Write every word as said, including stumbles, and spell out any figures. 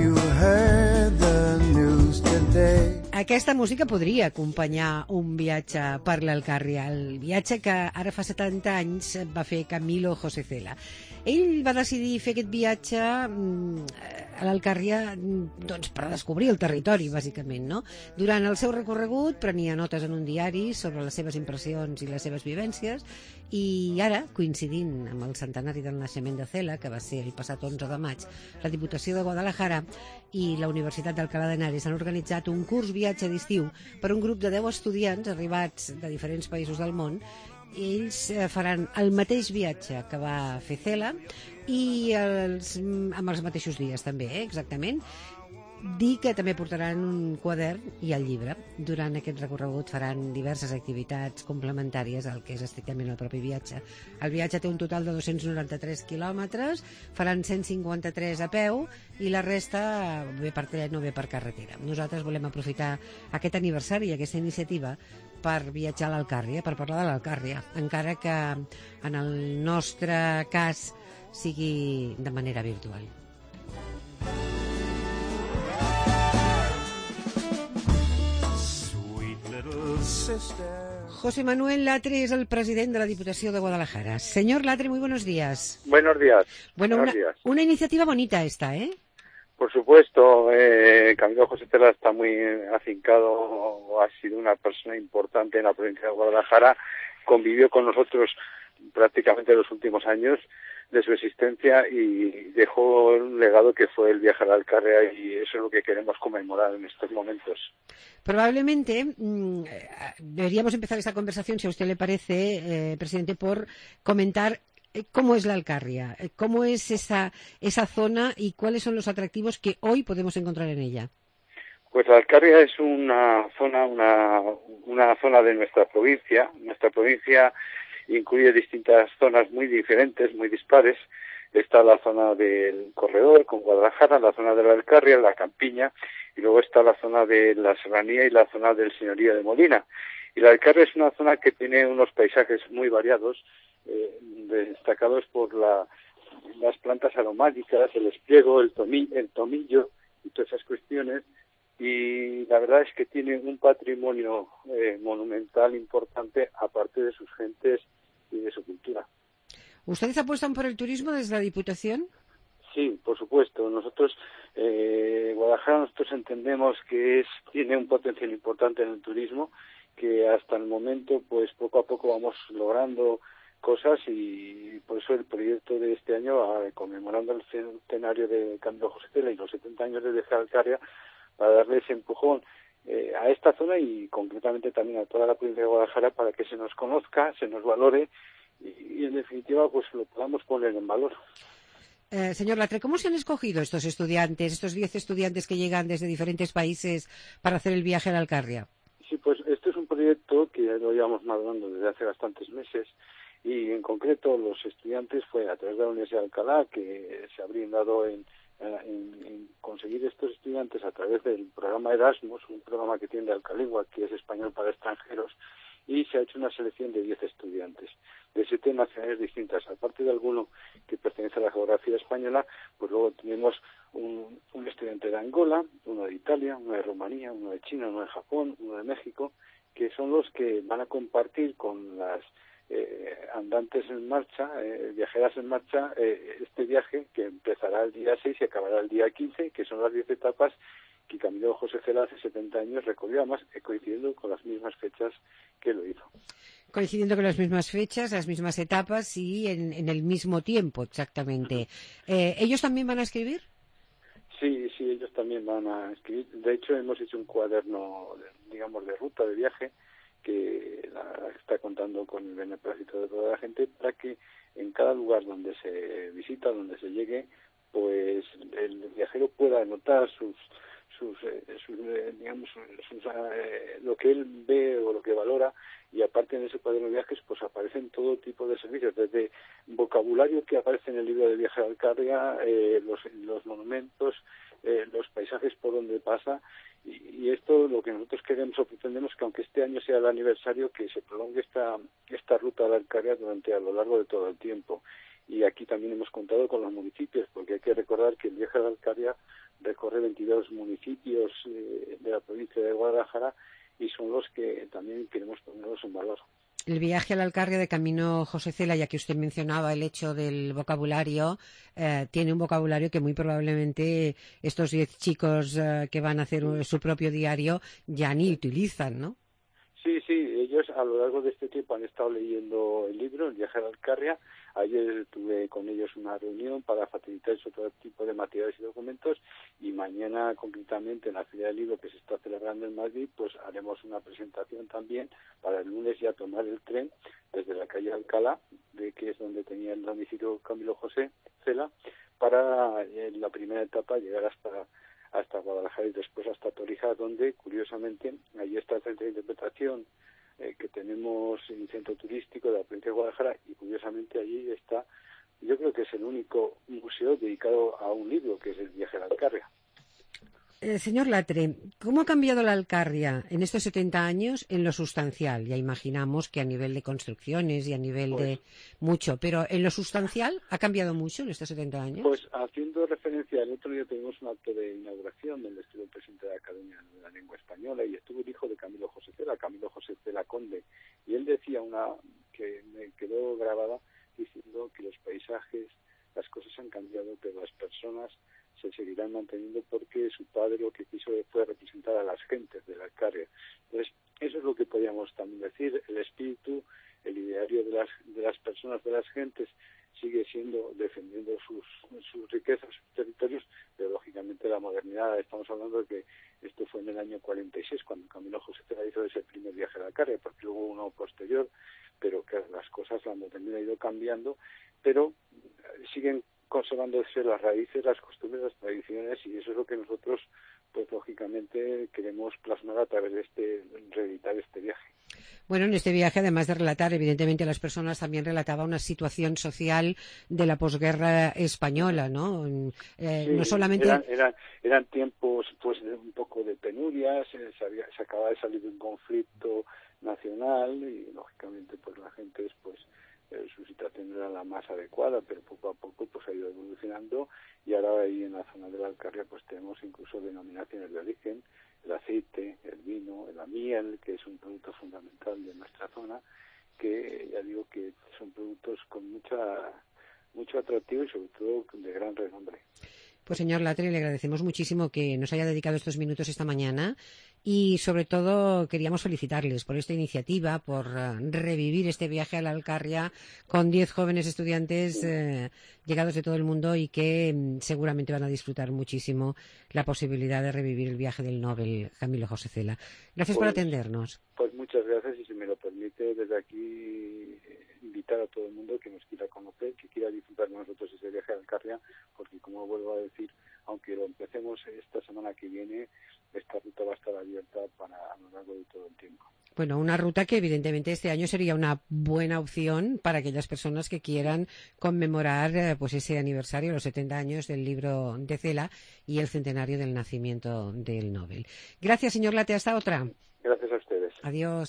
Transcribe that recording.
you heard the news today. Aquesta música podria acompanyar un viatge per l'Alcàrria, el viatge que ara fa setanta anys va fer Camilo José Cela. Ell va decidir fer aquest viatge a l'Alcàrria doncs, per descobrir el territori, bàsicament, no? Durant el seu recorregut prenia notes en un diari sobre les seves impressions i les seves vivències, i ara, coincidint amb el centenari del naixement de Cela, que va ser el passat onze de maig, la Diputació de Guadalajara i la Universitat d'Alcalá de Henares han organitzat un curs viatge d'estiu per un grup de deu estudiants arribats de diferents països del món. Ells faran el mateix viatge que va fer Cela i els, amb els mateixos dies també, eh, exactament. Dir que també portaran un quadern i el llibre. Durant aquest recorregut faran diverses activitats complementàries al que és estrictament el propi viatge. El viatge té un total de dos-cents noranta-tres quilòmetres, faran cent cinquanta-tres a peu i la resta bé per tren o bé per carretera. Nosaltres volem aprofitar aquest aniversari i aquesta iniciativa per viatjar a l'Alcàrria, per parlar de l'Alcàrria, encara que en el nostre cas sigui de manera virtual. José Manuel Latre es el presidente de la Diputación de Guadalajara. Señor Latre, muy buenos días. Buenos días. Bueno, buenos una, días. una iniciativa bonita esta, ¿eh? Por supuesto, eh, Camilo José Cela está muy afincado, ha sido una persona importante en la provincia de Guadalajara, convivió con nosotros prácticamente los últimos años de su existencia y dejó un legado que fue el viaje a la Alcàrria, y eso es lo que queremos conmemorar en estos momentos. Probablemente mmm, deberíamos empezar esta conversación, si a usted le parece, eh, presidente, por comentar cómo es la Alcàrria, cómo es esa, esa zona y cuáles son los atractivos que hoy podemos encontrar en ella. Pues la Alcàrria es una zona, una, una zona de nuestra provincia. Nuestra provincia incluye distintas zonas muy diferentes, muy dispares. Está la zona del Corredor con Guadalajara, la zona de la Alcàrria, la Campiña, y luego está la zona de la Serranía y la zona del Señorío de Molina. Y la Alcàrria es una zona que tiene unos paisajes muy variados, eh, destacados por la, las plantas aromáticas, el espliego, el, tomi, el tomillo y todas esas cuestiones. Y la verdad es que tiene un patrimonio eh, monumental importante, aparte de sus gentes y de su cultura. ¿Ustedes apuestan por el turismo desde la Diputación? Sí, por supuesto. Nosotros, eh, Guadalajara, nosotros entendemos que es tiene un potencial importante en el turismo, que hasta el momento, pues poco a poco vamos logrando cosas, y por eso el proyecto de este año, conmemorando el centenario de Camilo José Cela y los setenta años de viaje a Alcàrria, para darle ese empujón eh, a esta zona y concretamente también a toda la provincia de Guadalajara, para que se nos conozca, se nos valore y, y en definitiva pues lo podamos poner en valor. Eh, señor Latre, ¿cómo se han escogido estos estudiantes, estos diez estudiantes que llegan desde diferentes países para hacer el viaje a la Alcàrria? Sí, pues este es un proyecto que lo llevamos madurando desde hace bastantes meses, y en concreto los estudiantes fue a través de la Universidad de Alcalá, que se ha brindado en En, en conseguir estos estudiantes a través del programa Erasmus, un programa que tiene de Alcalingua, que es español para extranjeros, y se ha hecho una selección de diez estudiantes de siete nacionalidades distintas. Aparte de alguno que pertenece a la geografía española, pues luego tenemos un, un estudiante de Angola, uno de Italia, uno de Rumanía, uno de China, uno de Japón, uno de México, que son los que van a compartir con las Eh, andantes en marcha, eh, viajeras en marcha, eh, este viaje que empezará el día seis y acabará el día quince, que son las diez etapas que Camilo José Cela hace setenta años recorrió, además eh, coincidiendo con las mismas fechas que lo hizo. Coincidiendo con las mismas fechas, las mismas etapas y en, en el mismo tiempo, exactamente. Eh, ¿Ellos también van a escribir? Sí, sí, ellos también van a escribir. De hecho, hemos hecho un cuaderno, digamos, de ruta de viaje, que la, está contando con el beneplácito de toda la gente, para que en cada lugar donde se visita, donde se llegue, pues el viajero pueda anotar sus sus, eh, sus eh, digamos sus, eh, lo que él ve o lo que valora, y aparte en ese cuaderno de viajes pues aparecen todo tipo de servicios, desde vocabulario que aparece en el libro de viaje a Alcàrria, eh, los, los monumentos, eh, los paisajes por donde pasa. Y esto lo que nosotros queremos o pretendemos, que aunque este año sea el aniversario, que se prolongue esta esta ruta de Alcàrria durante a lo largo de todo el tiempo. y aquí también hemos contado con los municipios, porque hay que recordar que el viaje a la Alcarria recorre veintidós municipios eh, de la provincia de Guadalajara y son los que también queremos ponerlos en valor. El viaje a la Alcarria de Camino José Cela, ya que usted mencionaba el hecho del vocabulario, eh, tiene un vocabulario que muy probablemente estos diez chicos eh, que van a hacer un, su propio diario ya ni utilizan, ¿no? Sí, sí, ellos a lo largo de este tiempo han estado leyendo el libro, El viaje a la Alcarria. Ayer tuve con ellos una reunión para facilitar otro tipo de materiales y documentos, y mañana concretamente en la Feria del Libro que se está celebrando en Madrid, pues haremos una presentación también para el lunes ya tomar el tren desde la calle Alcalá, de que es donde tenía el domicilio Camilo José Cela, para en la primera etapa llegar hasta hasta Guadalajara y después hasta Torija, donde curiosamente ahí está el centro de interpretación eh, que tenemos en el centro turístico de la provincia de Guadalajara, y curiosamente allí está, yo creo que es el único museo dedicado a un libro, que es el viaje a la Alcarria. Eh, señor Latre, ¿cómo ha cambiado la Alcarria en estos setenta años en lo sustancial? Ya imaginamos que a nivel de construcciones y a nivel pues, de mucho, pero en lo sustancial ¿ha cambiado mucho en estos setenta años? Pues haciendo referencia, el otro día tuvimos un acto de inauguración donde estuvo el presidente de la Academia de la Lengua Española y estuvo el hijo de Camilo José Cela, Camilo José Cela Conde, y él decía una que me quedó grabada diciendo que los paisajes, las cosas han cambiado, pero las personas se seguirán manteniendo porque su padre lo que quiso fue representar a las gentes de la Alcarria. Entonces, eso es lo que podríamos también decir, el espíritu, el ideario de las de las personas, de las gentes, sigue siendo defendiendo sus, sus riquezas, sus territorios, pero lógicamente la modernidad, estamos hablando de que esto fue en el año cuarenta y seis, cuando Camilo José Cela hizo ese primer viaje a la Alcarria, porque hubo uno posterior, pero que las cosas, la modernidad ha ido cambiando, pero siguen conservándose las raíces, las costumbres, las tradiciones, y eso es lo que nosotros, pues lógicamente, queremos plasmar a través de este, reeditar este viaje. Bueno, en este viaje, además de relatar, evidentemente, a las personas, también relataba una situación social de la posguerra española, ¿no? Eh, sí, no solamente... Eran, eran, eran tiempos, pues, de un poco de penurias, se, había, se acababa de salir de un conflicto nacional y, lógicamente, pues la gente, pues, eh, su situación no era la más adecuada, pero poco a poco, pues, ha ido evolucionando, y ahora ahí en la zona de la Alcarria, pues, tenemos incluso denominaciones de origen, el aceite, el vino, la miel, que es un producto fundamental de nuestra zona, que ya digo que son productos con mucha mucho atractivo y sobre todo de gran renombre. Pues señor Latre, le agradecemos muchísimo que nos haya dedicado estos minutos esta mañana y sobre todo queríamos felicitarles por esta iniciativa, por uh, revivir este viaje a la Alcarria con diez jóvenes estudiantes sí. eh, llegados de todo el mundo y que um, seguramente van a disfrutar muchísimo la posibilidad de revivir el viaje del Nobel Camilo José Cela. Gracias pues, por atendernos. Pues muchas gracias, y si me lo permite, desde aquí invitar a todo el mundo que nos quiera conocer, que quiera disfrutar con nosotros ese viaje a Alcarria, porque como vuelvo a decir, aunque lo empecemos esta semana que viene, esta ruta va a estar abierta para a lo largo de todo el tiempo. Bueno, una ruta que evidentemente este año sería una buena opción para aquellas personas que quieran conmemorar eh, pues ese aniversario, los setenta años del libro de Cela y el centenario del nacimiento del Nobel. Gracias, señor Late. Hasta otra. Gracias a ustedes. Adiós.